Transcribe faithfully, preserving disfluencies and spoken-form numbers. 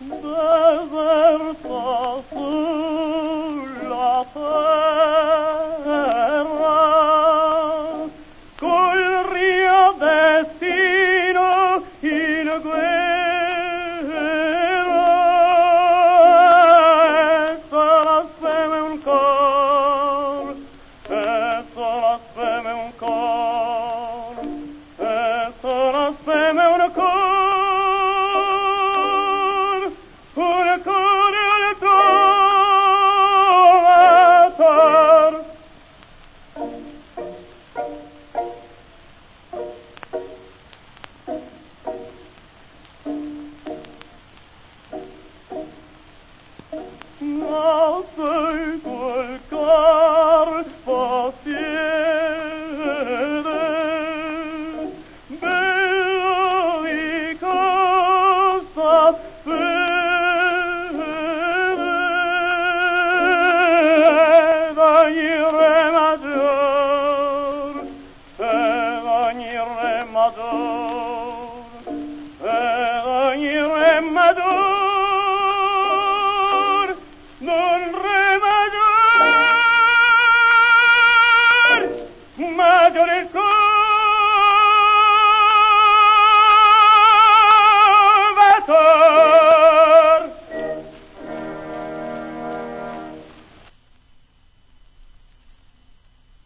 deserta sulla terra, col rio destino in guerra, e sarà seme un cor, e sarà seme un cor, e sarà seme un cor. Ma se quel cor possiede bello di cosa fede d'ogni re maggior, ed ogni re maggior, ed ogni re maggior, non re maggior, maggior il cor.